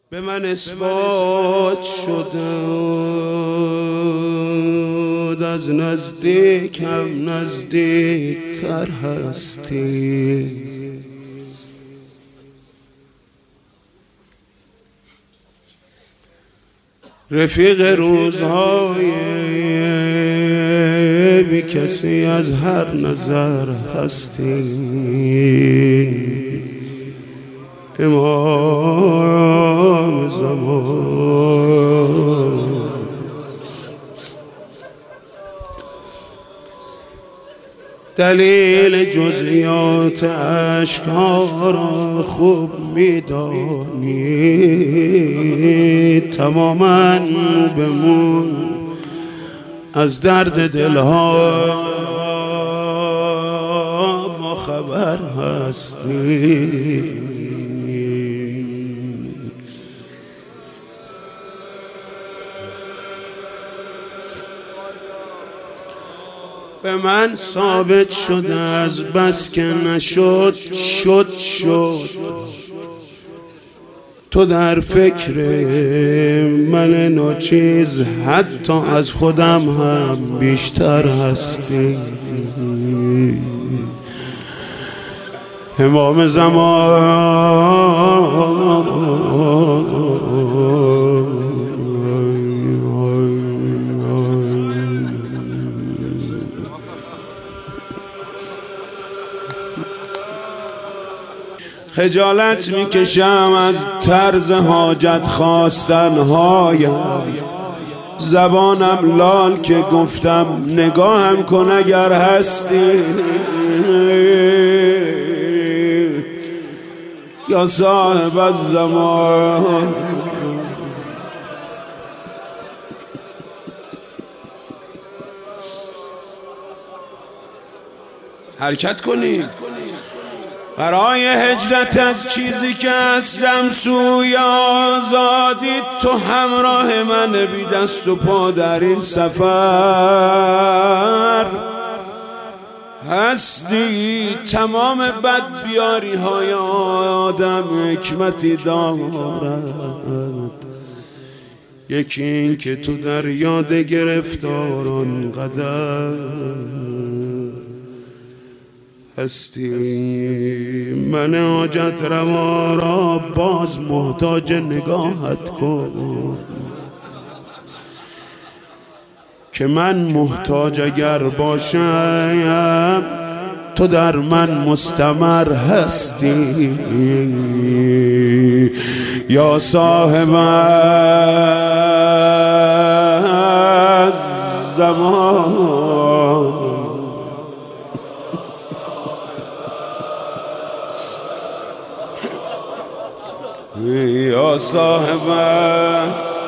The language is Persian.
به من اثبات شده از نزدیکم نزدیکتر هستی. رفیق روزهای بی کسی از هر نظر هستی. امام زمان دلیل جزئیات اشک‌ها را خوب می‌دانی. تماماً بمون از درد دلها با خبر هستی. به من ثابت شده از بس که نشد شد. تو در فکر من ناچیز حتی از خودم هم بیشتر هستی. امام زمان خجالت میکشم از طرز حاجت خواستنهایم. زبانم لال که گفتم نگاهم کن اگر هستی. یا صاحب الزمان حرکت کنید برای هجرت از چیزی که هستم سوی آزادی. تو همراه من بی دست و پا در این سفر هستی. تمام بدبیاری های آدم حکمتی دارد. یکی این که تو در یاد گرفتاران قدر هستی. من حاجت روا را باز محتاج نگاهت کن که من محتاج اگر باشم تو در من مستمر هستی. یا صاحب الزمان یا صاحب